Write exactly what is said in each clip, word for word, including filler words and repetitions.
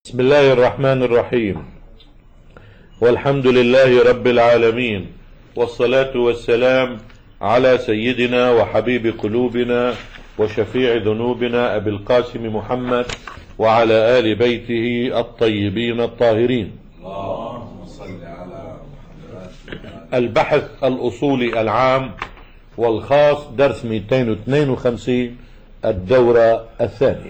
بسم الله الرحمن الرحيم، والحمد لله رب العالمين، والصلاة والسلام على سيدنا وحبيب قلوبنا وشفيع ذنوبنا أبي القاسم محمد وعلى آل بيته الطيبين الطاهرين. اللهم صل على محمد. البحث الأصولي العام والخاص درس مئتين واثنين وخمسين الدورة الثانية.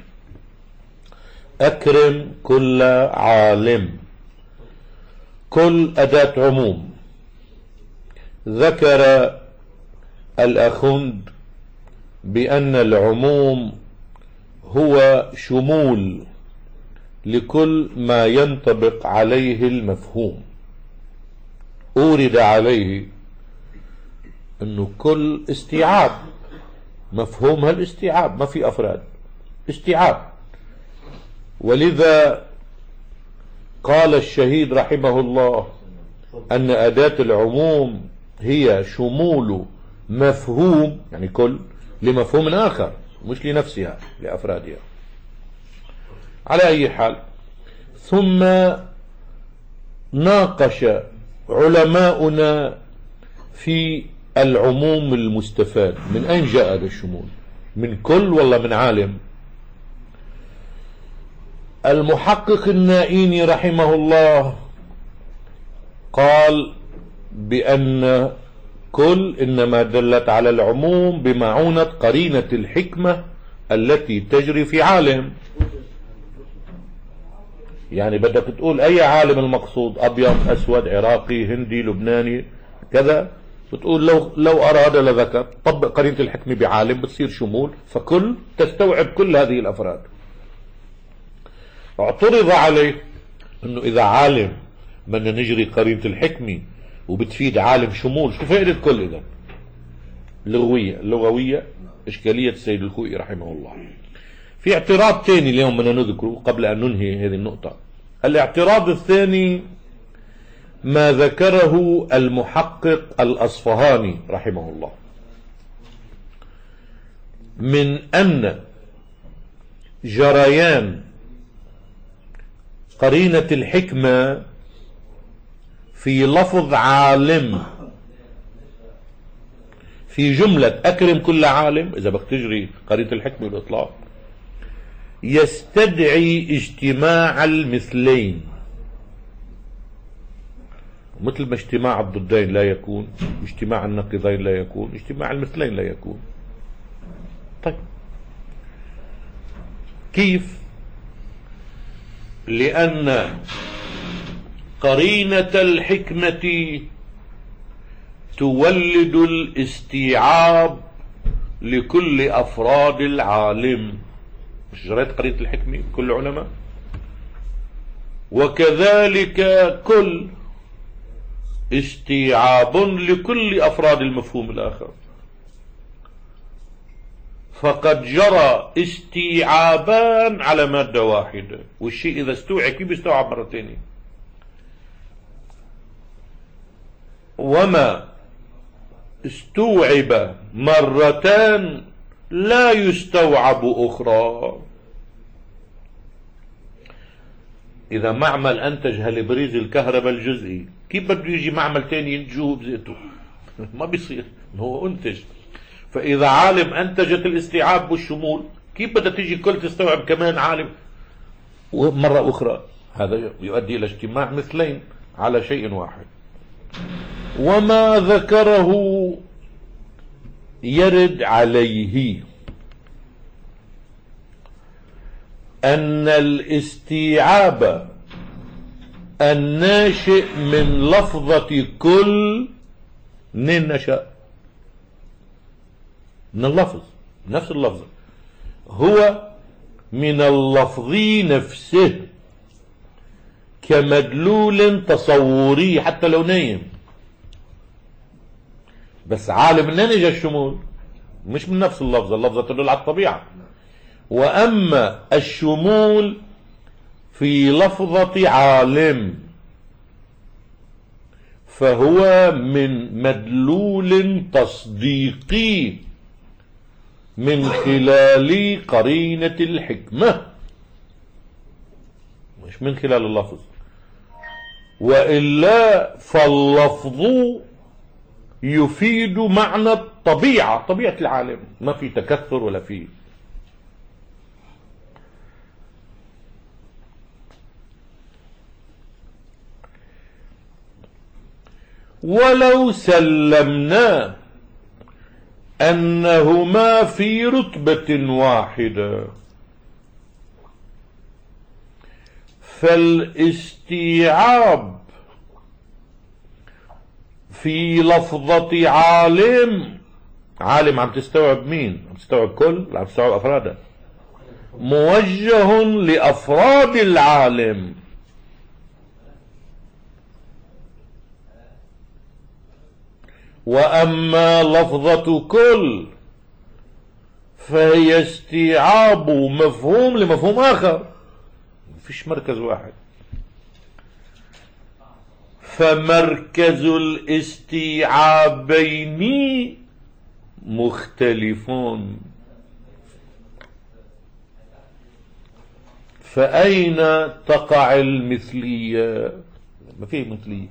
أكرم كل عالم. كل أداة عموم. ذكر الأخند بأن العموم هو شمول لكل ما ينطبق عليه المفهوم. أورد عليه أنه كل استيعاب مفهومها الاستيعاب، ما في أفراد، استيعاب. ولذا قال الشهيد رحمه الله أن أداة العموم هي شمول مفهوم، يعني كل، لمفهوم آخر مش لنفسها لأفرادها. على أي حال، ثم ناقش علماؤنا في العموم المستفاد. من أين جاء هذا الشمول؟ من كل ولا من عالم؟ المحقق النائيني رحمه الله قال بأن كل إنما دلت على العموم بمعونة قرينة الحكمة التي تجري في عالم. يعني بدك تقول أي عالم المقصود، أبيض أسود عراقي هندي لبناني كذا، بتقول لو لو أراد لذكر. طبق قرينة الحكمة بعالم بتصير شمول، فكل تستوعب كل هذه الأفراد. اعترض عليه انه اذا عالم بدنا نجري قرينة الحكمة وبتفيد عالم شمول، شو فائدة كل اذا؟ لغوية لغوية اشكالية السيد الخوئي رحمه الله. في اعتراض ثاني اليوم بدنا نذكره قبل ان ننهي هذه النقطة. الاعتراض الثاني ما ذكره المحقق الأصفهاني رحمه الله من ان جريان قرينة الحكمة في لفظ عالم في جملة أكرم كل عالم، إذا بدك تجري قرينة الحكمة بالإطلاق، يستدعي اجتماع المثلين. مثل ما اجتماع الضدين لا يكون، اجتماع النقيضين لا يكون، اجتماع المثلين لا يكون. طيب كيف؟ لأن قرينة الحكمة تولد الاستيعاب لكل أفراد العالم. مش جريت قرينة الحكمة كل علماء؟ وكذلك كل استيعاب لكل أفراد المفهوم الآخر. فقد جرى استيعابان على مادة واحدة، والشيء إذا استوعب كيف يستوعب مرة ثانية؟ وما استوعب مرتان لا يستوعب أخرى. إذا معمل أنتج هالبريز الكهرباء الجزئي، كيف بده يجي معمل ثاني ينتجه بذاته؟ ما بيصير، هو أنتج. فإذا عالم أنتجت الاستيعاب والشمول، كيف بدها تيجي كل تستوعب كمان عالم مرة أخرى؟ هذا يؤدي إلى اجتماع مثلين على شيء واحد. وما ذكره يرد عليه أن الاستيعاب الناشئ من لفظة كل منين نشأ؟ من اللفظ، نفس اللفظ، هو من اللفظ نفسه كمدلول تصوري حتى لو نايم. بس عالم منين اجى الشمول؟ مش من نفس اللفظة، اللفظة تدل على الطبيعة. وأما الشمول في لفظة عالم فهو من مدلول تصديقي من خلال قرينة الحكمة. مش من خلال اللفظ. وإلا فاللفظ يفيد معنى الطبيعة، طبيعة العالم، ما في تكثر ولا في. ولو سلمنا أنهما في رتبة واحدة فالاستيعاب في لفظة عالم، عالم عم تستوعب مين؟ عم تستوعب كل؟ عم تستوعب أفراده، موجه لأفراد العالم. وأما لفظة كل فهي استيعاب مفهوم لمفهوم آخر، فيش مركز واحد. فمركز الاستيعابين مختلفون. فأين تقع المثلية؟ ما فيه مثلية.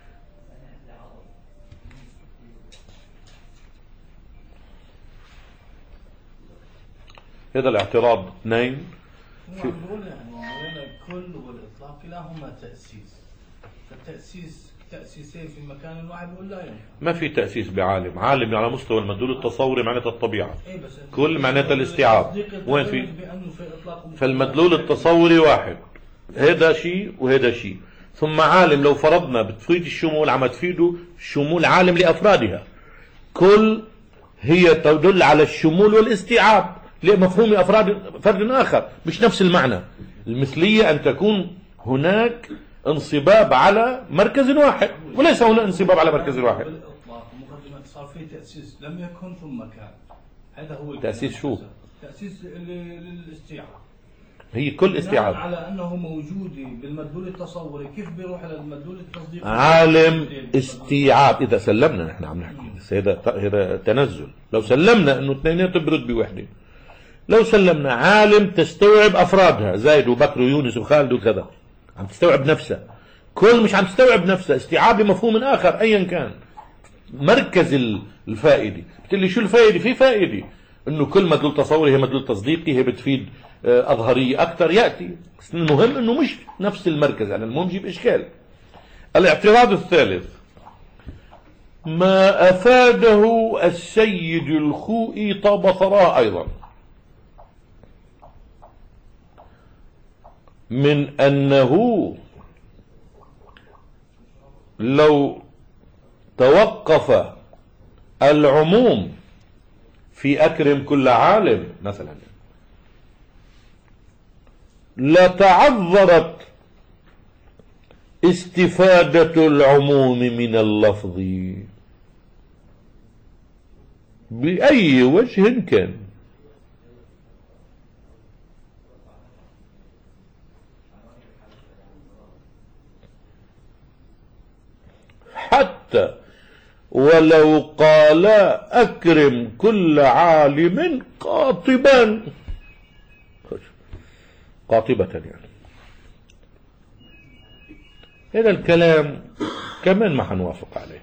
هذا الاعتراض اثنين. هو بيقول يعني الكل والإطلاق كلاهما تأسيس، فالتأسيس تأسيسين في مكان واحد بيقول لا يمكن. ما في تأسيس بعالم، عالم على مستوى المدلول التصوري معناتها الطبيعة، إيه بس كل معناتها الاستيعاب. وين في؟ في فالمدلول التصوري واحد، هذا شيء وهذا شيء. ثم عالم لو فرضنا بتفيد الشمول عم تفيده شمول عالم لأفرادها، كل هي تدل على الشمول والاستيعاب لمفهوم أفراد فرد آخر، مش نفس المعنى. المثلية أن تكون هناك انصباب على مركز واحد وليس هنا انصباب على مركز واحد. صار في تأسيس لم يكن ثم كان، هذا هو تأسيس شو؟ تأسيس للاستيعاب. هي كل استيعاب على أنه موجود بالمدلول التصوري، كيف بيروح على المدلول التصديقي؟ عالم استيعاب. إذا سلمنا نحن عم نحكي هذا هذا تنزل، لو سلمنا إنه اثنيناتهم برتبة واحدة، لو سلمنا عالم تستوعب أفرادها زايد وبكر ويونس وخالد وكذا، عم تستوعب نفسها، كل مش عم تستوعب نفسها، استيعاب لمفهوم آخر أيا كان. مركز الفائدة بتقول لي شو الفائدة؟ في فائدة إنه كل مدلول تصوري هي مدلول تصديقي، هي بتفيد أظهرية أكثر يأتي، بس المهم إنه مش نفس المركز، يعني المهم يجيب إشكال. الاعتراض الثالث ما أفاده السيد الخوئي طاب ثراه أيضا من أنه لو توقف العموم في أكرم كل عالم مثلا لتعذرت استفادة العموم من اللفظ بأي وجه كان. حتى ولو قال أكرم كل عالم قاطبا، قاطبة يعني. هذا الكلام كمان ما حنوافق عليه.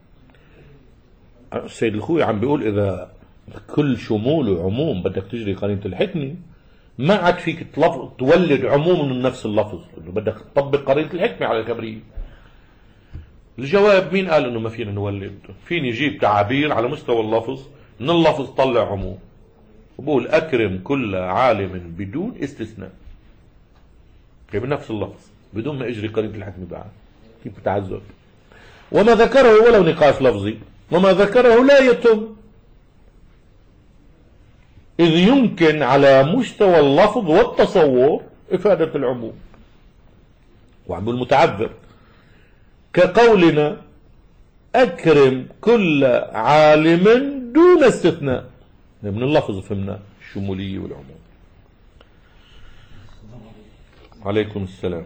السيد الخوي عم بيقول إذا كل شمول وعموم بدك تجري قرينة الحكمة ما عاد فيك تولد عموم من نفس اللفظ، بدك تطبق قرينة الحكمة على الكبرية. الجواب مين قال انه ما فينا نولد؟ فيني جيب تعابير على مستوى اللفظ، من اللفظ طلع عموم، وبقول أكرم كل عالم بدون استثناء، هي بنفس اللفظ بدون ما اجري قرينة الحكم بعد. كيف بتعذب؟ وما ذكره ولو نقاش لفظي، وما ذكره لا يتم، إذ يمكن على مستوى اللفظ والتصور إفادة العموم. وعم بقول متعذر كقولنا أكرم كل عالم دون استثناء، من اللفظ فهمنا الشمولية والعموم. عليكم السلام.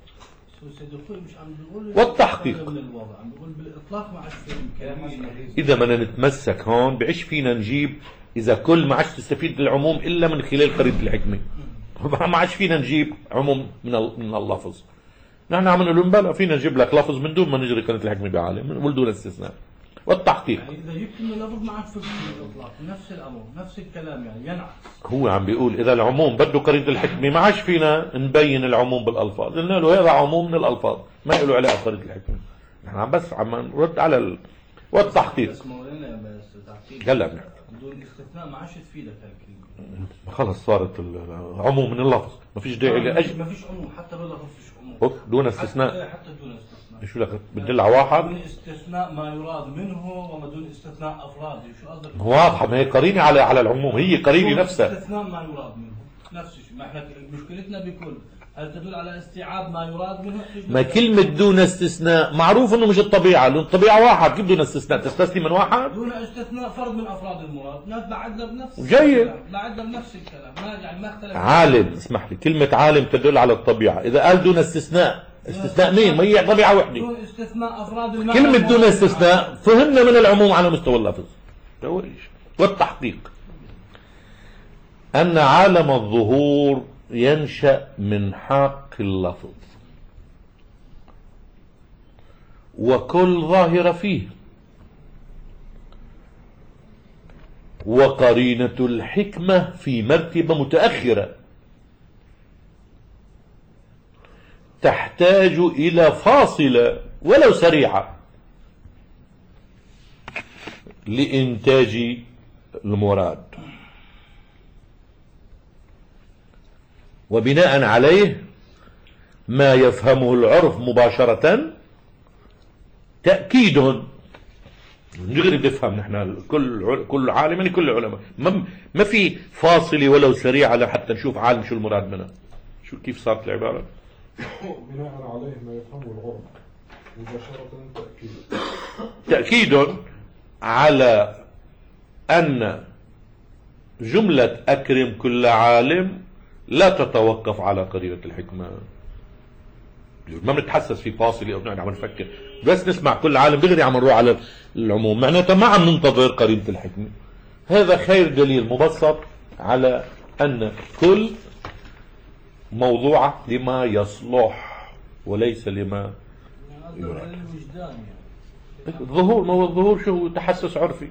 مش والتحقيق من الوضع، عم بقول بالإطلاق ما عادش في إمكانية. إذا بدنا نتمسك هون بعيش فينا نجيب إذا كل ما عادش تستفيد العموم إلا من خلال قرينة الحكمة، ما عادش فينا نجيب عموم من من اللفظ. نحن عم نقول بلا فينا نجيب لك لفظ من دون ما نجري قرينة الحكم بعالم من دون استثناء والتحقيق. يعني اذا جبت من اللفظ معك في الاطلاق نفس الامر نفس الكلام يعني ينعكس. هو عم بيقول اذا العموم بده قرينة الحكم ما عادش فينا نبين العموم بالالفاظ، قلنا له هذا عموم من الالفاظ ما له علاقه قرينة الحكم. نحن عم بس عم نرد على ال... والتحقيق. بس مولانا بس تحقيق هلا بدون استثناء ما عادش تفيدك هالكلمه. خلص صارت العموم من اللفظ ما فيش داعي لاجل ما فيش عموم حتى باللفظ فيش عموم دون استثناء. حتى, حتى دون استثناء. شو لك بدل على واحد؟ دون استثناء ما يراد منه وما دون استثناء افراده. شو قصدك؟ واضحه ما هي قرينه على على العموم، هي قرينه نفسها. استثناء ما يراد منه نفس الشيء. ما احنا مشكلتنا بكل هل تدل على استيعاب ما يراد منه؟ ما كلمة دون استثناء معروف انه مش الطبيعة، لأن الطبيعة واحد، كيف دون استثناء؟ تستثني من واحد؟ دون استثناء فرد من افراد المراد، ناس بعدنا بنفس جيد. بعدنا بنفس الكلام، ما يعني ما اختلف. عالم، اسمح لي، كلمة عالم تدل على الطبيعة، إذا قال دون استثناء، استثناء مين؟ ما هي طبيعة وحدة. دون استثناء افراد المعنى. كلمة دون استثناء فهمنا من العموم على مستوى اللفظ. والتحقيق أن عالم الظهور ينشأ من حق اللفظ وكل ظاهرة فيه، وقرينة الحكمة في مرتبة متأخرة تحتاج إلى فاصلة ولو سريعة لإنتاج المراد، وبناء عليه ما يفهمه العرف مباشرة تأكيد. نقدر نفهم نحن كل كل عالم يعني كل العلماء ما ما في فاصلة ولو سريعة لحتى نشوف عالم شو المراد منها. شو كيف صارت العبارة؟ بناء عليه ما يفهمه العرف مباشرة تأكيد. تأكيد على أن جملة أكرم كل عالم لا تتوقف على قرينة الحكمة. ما بنتحسس في فاصلة أو نحن عم نفكر بس نسمع كل عالم دغري عم نروح على العموم، معناتها ما عم ننتظر قرينة الحكمة. هذا خير دليل مبسط على أن كل موضوع لما يصلح وليس لما يراد. الظهور، ما هو الظهور شو؟ تحسس عرفي.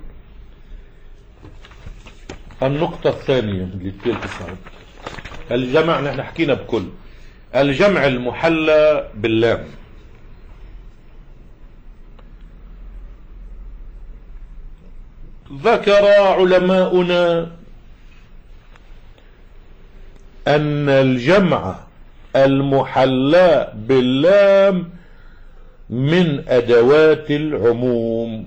النقطة الثانية اللي الثالثة الجمع. نحن حكينا بكل الجمع المحلى باللام. ذكر علماؤنا أن الجمع المحلى باللام من أدوات العموم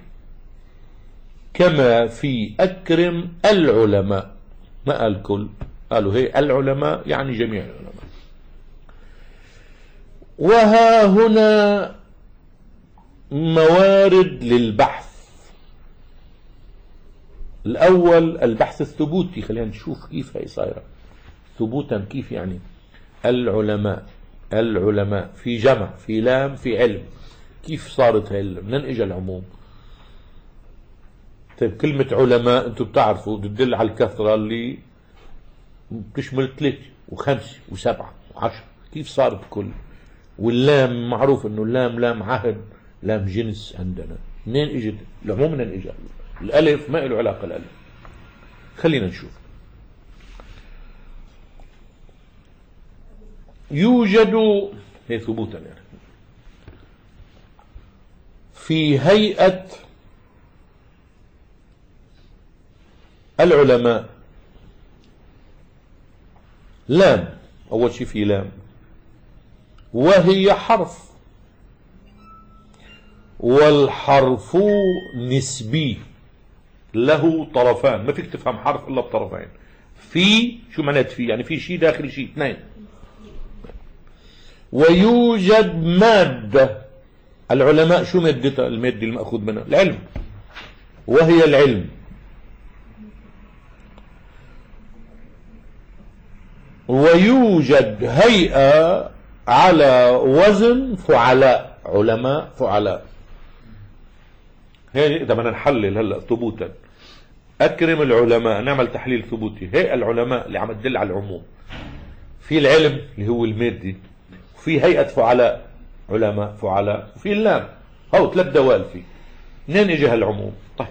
كما في أكرم العلماء. ما قال كل، قالوا هي العلماء يعني جميع العلماء. وها هنا موارد للبحث. الأول البحث الثبوتي، خلينا نشوف كيف هي صايرة ثبوتا. كيف يعني العلماء العلماء في جمع في لام في علم، كيف صارت هي؟ منين اجى العموم؟ طيب كلمة علماء انتم بتعرفوا بتدل على الكثرة اللي بتشمل ثلاثة وخمسة وسبعة وعشرة، كيف صارت كل؟ واللام معروف انه اللام لام عهد، لام جنس عندنا. منين اجت العموم؟ منين اجى؟ الالف ما له علاقة الالف. خلينا نشوف. يوجد هي ثبوتا يعني في هيئة العلماء لام. أول شيء في لام وهي حرف، والحرف نسبي له طرفان. ما فيك تفهم حرف إلا بطرفين. في شو معنات في؟ يعني في شيء داخل شيء، اثنين. ويوجد مادة. العلماء شو مادتها؟ المادة المأخوذ منها العلم، وهي العلم. ويوجد هيئة على وزن فعلاء، علماء فعلاء. هي إذا بدنا نحلل هلا ثبوتا أكرم العلماء، نعمل تحليل ثبوتي. هي العلماء اللي عم تدل على العموم في العلم اللي هو المادي، وفي هيئة فعلاء علماء فعلاء، وفي اللام. هو ثلاث دوال فيه. منين اجى هالعموم؟ طيب،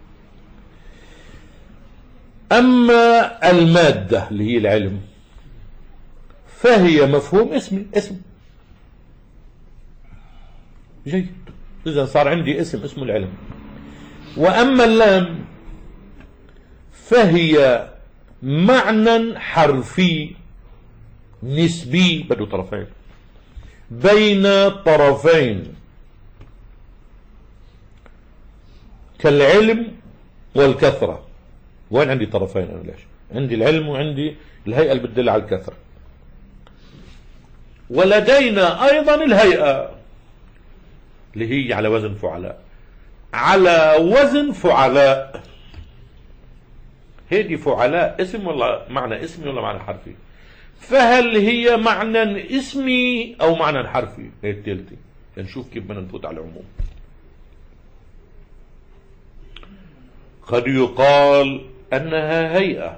أما المادة اللي هي العلم فهي مفهوم اسمي، اسم جيد. إذا صار عندي اسم اسمه العلم. وأما اللام فهي معنى حرفي نسبي، بده طرفين، بين طرفين كالعلم والكثرة. وين عندي طرفين أنا؟ ليش عندي العلم وعندي الهيئة اللي بتدل على الكثرة. ولدينا أيضا الهيئة اللي هي على وزن فعلاء، على وزن فعلاء. هذه فعلاء اسم ولا معنى اسمي ولا معنى حرفي؟ فهل هي معنى اسمي أو معنى حرفي؟ هي التالتة. نشوف كيف بدنا نفوت على العموم. قد يقال أنها هيئة،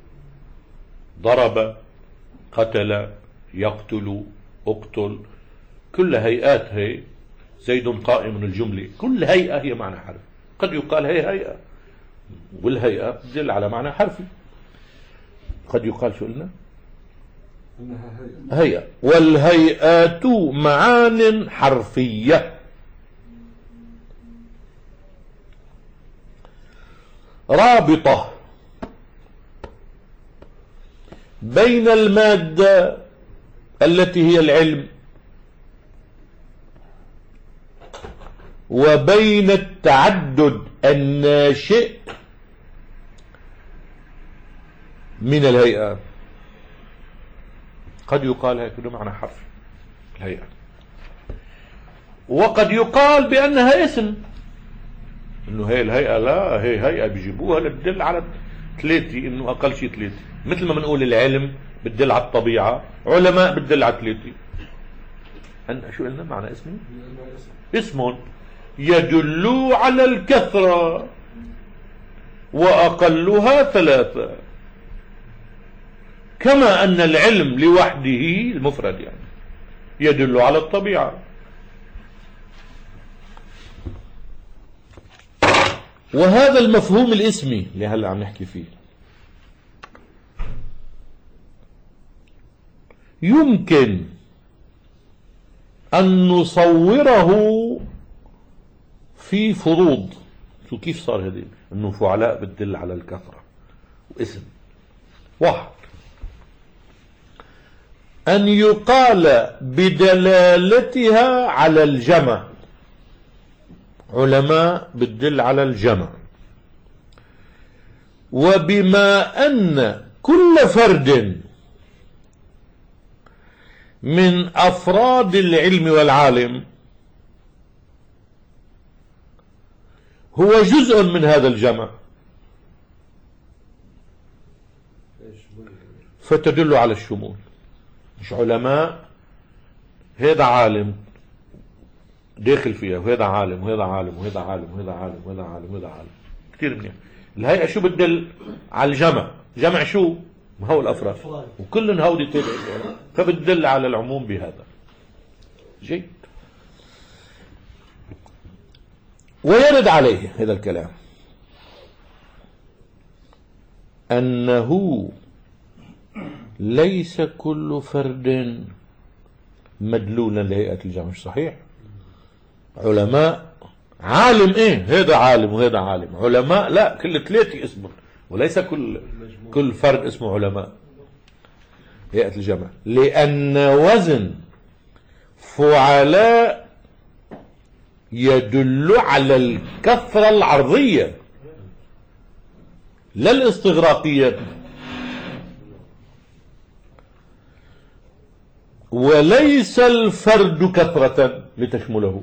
ضرب، قتل، يقتل، اقتل، كل هيئات هي. زيد قائم من الجملة، كل هيئة هي معنى حرفي. قد يقال هي هيئة، والهيئة تدل على معنى حرفي. قد يقال شو قلنا؟ إنها هيئة. هيئة. والهيئات معان حرفية. رابطة بين المادة التي هي العلم وبين التعدد الناشئ من الهيئة. قد يقال هكذا معنى حرفي الهيئة، وقد يقال بأنها اسم، انه هي الهيئة. لا، هي هيئة بيجيبوها لتدل على ثلاثة، انه اقل شيء ثلاثة. مثل ما بنقول العلم بتدل على الطبيعة، علماء بتدل على ثلاثة. أن شو قلنا معنى اسمي؟ اسم يدل على الكثرة وأقلها ثلاثة. كما أن العلم لوحده المفرد يعني يدل على الطبيعة. وهذا المفهوم الاسمي اللي هلا عم نحكي فيه يمكن أن نصوره في فروض. شو كيف صار هذه؟ أنه فعلاء بتدل على الكثرة واسم واحد. أن يقال بدلالتها على الجمع، علماء بتدل على الجمع. وبما أن كل فرد من أفراد العلم والعالم هو جزء من هذا الجمع، فتدل على الشمول. مش علماء هذا عالم داخل فيها، وهذا عالم وهذا عالم وهذا عالم وهذا عالم وهذا عالم وهذا عالم. كثير منيح. الهيئة شو بتدل على الجمع؟ جمع شو؟ ما هو الأفراد، وكل هودي تابع، فبتدل على العموم بهذا. جيد. ويرد عليه هذا الكلام أنه ليس كل فرد مدلولا لهيئة الجمع. صحيح؟ علماء عالم ايه، هذا عالم وهذا عالم. علماء لا، كل ثلاثة اسمه، وليس كل كل فرد اسمه علماء هيئة الجمع. لأن وزن فعلاء يدل على الكثرة العرضية لا الاستغراقية، وليس الفرد كثرة لتشمله.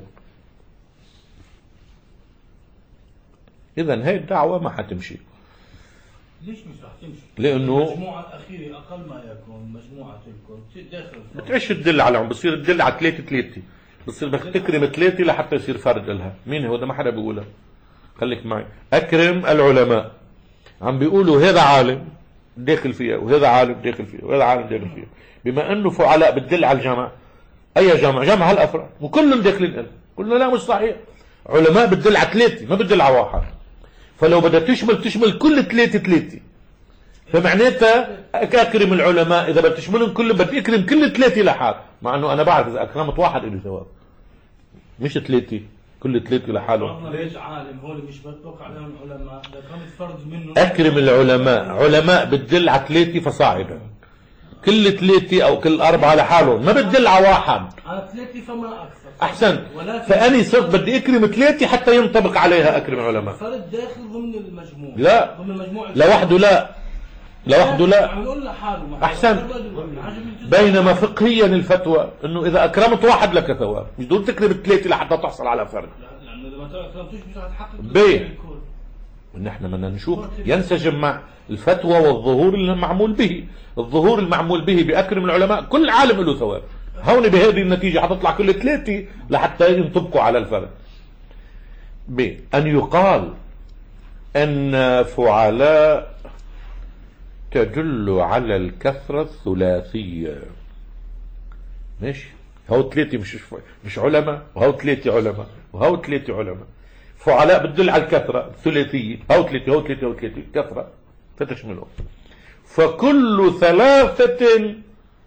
إذن هاي الدعوة ما حتمشي. ليش مش رح تمشي؟ لأنه المجموعة الأخيرة أقل ما يكون مجموعة الكل داخل الفرد. بتعيش تدل على عم بصير تدل على ثلاثة ثلاثة، بصير بدك تكرم ثلاثة لحتى يصير فرد لها. مين هو؟ ده ما حدا بيقولها. خليك معي. أكرم العلماء، عم بيقولوا هذا عالم داخل فيها، وهذا عالم داخل فيها، وهذا عالم داخل فيها. بما انه فعلاء بتدل على الجمع، اي جمع؟ جمع هالافراد وكلهم داخلين لها. قلنا لا مش صحيح، علماء بتدل على ثلاثه ما بتدل على واحد. فلو بدها تشمل تشمل كل ثلاثه ثلاثه، فمعناتها اكرم العلماء اذا بدها تشملهم كلهم بدي اكرم كل ثلاثه لحال، مع انه انا بعرف اذا اكرمت واحد له ثواب مش ثلاثه، كل ثلاثه لحالهم. ليش عالم هول مش بتوقع عليهم العلماء؟ اذا كانت فرد منه اكرم العلماء، علماء بتدل على ثلاثه فصاعدا، كل ثلاثه او كل اربعه لحالهم، ما بتدل على واحد. على ثلاثه فما اكثر. احسن، فاني صرت بدي اكرم ثلاثه حتى ينطبق عليها اكرم العلماء. فرد داخل ضمن المجموع، لا ضمن المجموع لوحده، لا لوحده لا. عم نقول لحاله. احسن، بينما فقهيا الفتوى انه اذا اكرمت واحد لك ثواب، مش دول تكرم ثلاثه لحتى تحصل على فرد. لانه اذا ما اكرمتوش مش هتحقق بيه. ونحن بدنا نشوف ينسجم مع الفتوى والظهور اللي معمول به. الظهور المعمول به بأكرم العلماء كل عالم له ثواب. هون بهذه النتيجة حتطلع كل ثلاثة لحتى ينطبقوا على الفرد. ب أن يقال أن فعلاء تدل على الكثرة الثلاثية. ماشي، هاو ثلاثة مش مش علماء، وهاو ثلاثة علماء، وهاو ثلاثة علماء. فعلاء بتدل على الكثرة الثلاثية، هاو ثلاثة هاو ثلاثة هاو ثلاثة كثرة فتشملهم. فكل ثلاثة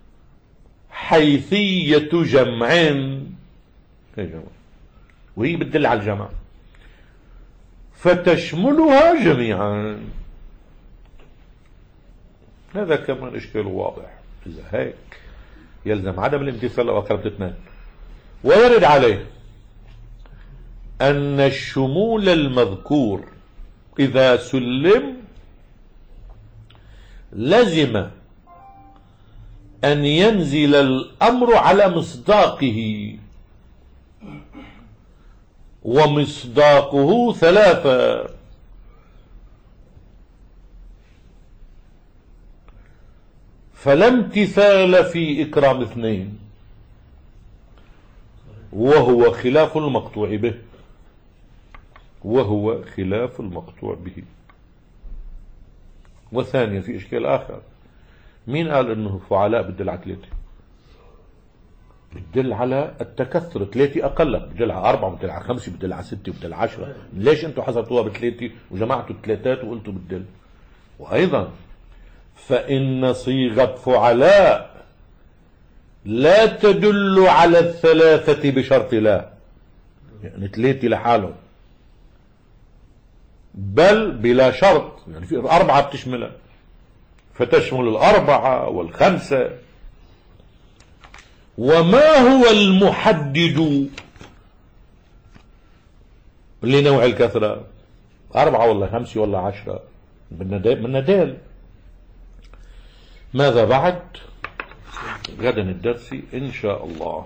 حيثية جمع، وهي بتدل على الجمع فتشملها جميعا. هذا كمان اشكال واضح. إذا هيك يلزم عدم الامتثال لو أكرمت اثنين. ويرد عليه أن الشمول المذكور إذا سلم لزم أن ينزل الأمر على مصداقه، ومصداقه ثلاثة. فلا امتثال في إكرام اثنين، وهو خلاف المقطوع به، وهو خلاف المقطوع به. وثانيا في إشكال آخر، مين قال إنه فعلاء بتدل على ثلاثة؟ بتدل على التكثر، ثلاثة أقل، بتدل على أربعة، بتدل على خمسة، بتدل على ستة، بتدل على عشرة. ليش أنتم حصرتوها بثلاثة وجمعتوا الثلاثات وقلتوا بتدل؟ وأيضا فإن صيغة فعلاء لا تدل على الثلاثة بشرط لا، يعني ثلاثة لحالهم، بل بلا شرط، يعني في أربعة بتشملها، فتشمل الأربعة والخمسة. وما هو المحدد لنوع الكثرة؟ أربعة ولا خمسة ولا عشرة؟ بدنا دال. ماذا بعد؟ غدا الدرس إن شاء الله.